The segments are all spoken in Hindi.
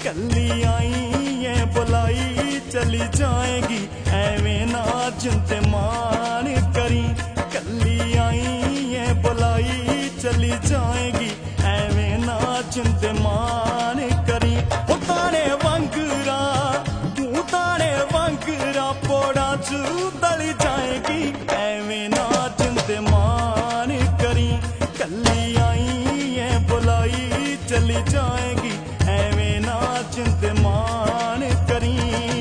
कल्ली आई है बुलाई चली जाएगी, एवें नाचन ते मान करी। कल्ली आई है बुलाई चली जाएगी, एवें नाचन ते मान करी। ओ ताने वंगरा तू ताने वंगरा पोड़ा चू तली जाएगी, एवें नाचन ते मान करी। कल्ली आई है बुलाई चली जाएगी, एवें नाचन ते मान करी।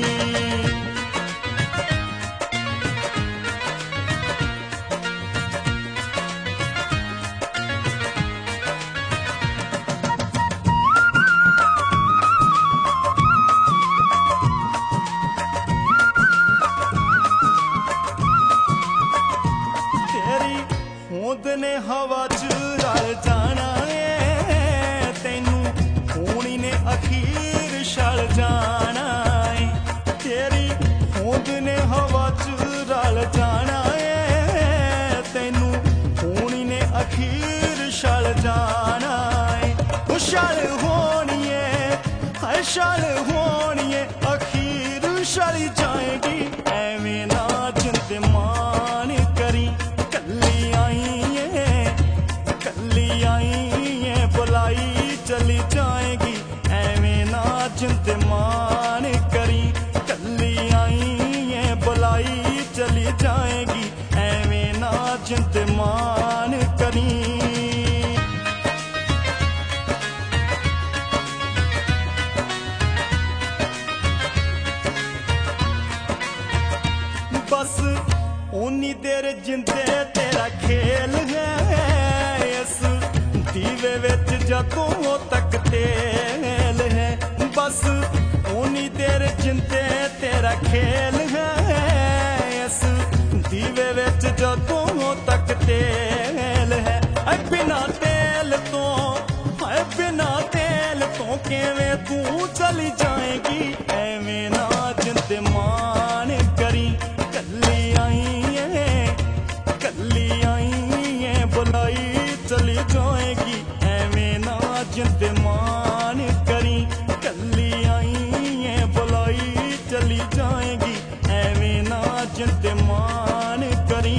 तेरी होंद ने हवा च रल जाना है, तैनू होनी ने अखीर छल जाना है। तेरी होंद ने हवा च रल जाना है, तैनू होनी ने अखीर छल जाना है। ओ छल होनी है छल होनी है, अखीर छल जाएगी, एवें नाचन ते मान करी। कल्ली आई है बुलाई चली जाएगी, एवें नाचन ते मान करी। कल्ली आई है बुलाई चली जाएगी, एवें नाचन ते मान करी। बस उन्नी देर जिंदे तेरा खेल है, इस दीवे विच जदों तक तेल है। बस उन्नी देर जिंदे तेरा खेल है, इस दीवे विच जदों तक तेल है। बिना तेल तो बिना तेल तो किवें तू चली जाएगी, एवें नाचन ते मान करी। कल्ली आई है बुलाई चली जाएगी, एवें नाचन ते मान करी। कल्ली आई है बुलाई चली जाएगी, एवें नाचन ते मान करी।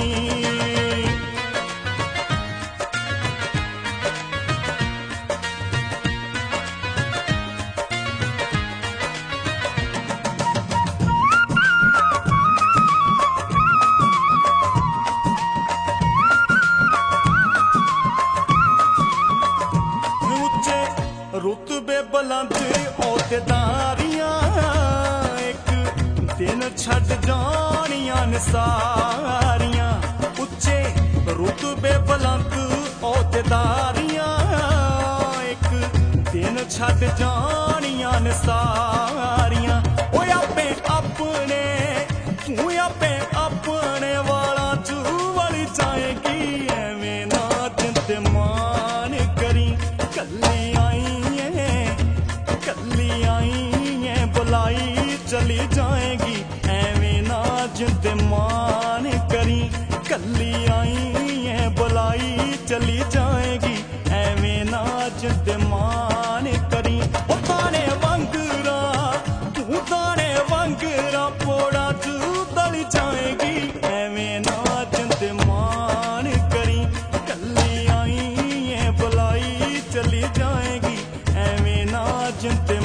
रुतबे बुलंद औहदेदारियां, एक दिन छड़ जानियां न सारियां। उच्चे रुतबे बुलंद औहदेदारियां, एक दिन छड़ जानियां न सारियां। ओ आपे अपने तू आपे अपने वाला चू वली जाएगी, एवें नाचन ते मान करी। कल्ली आई है बुलाई चली जाएगी, एवें नाचन ते मान करी। कल्ली आई है बुलाई चली जाएगी, एवें नाचन ते मान करी। ओ ताने वंगरा तू ताने वंगरा पोड़ा चू तली जाएगी, एवें नाचन ते मान करी। कल्ली आई है बुलाई चली जाएगी, एवें नाचन ते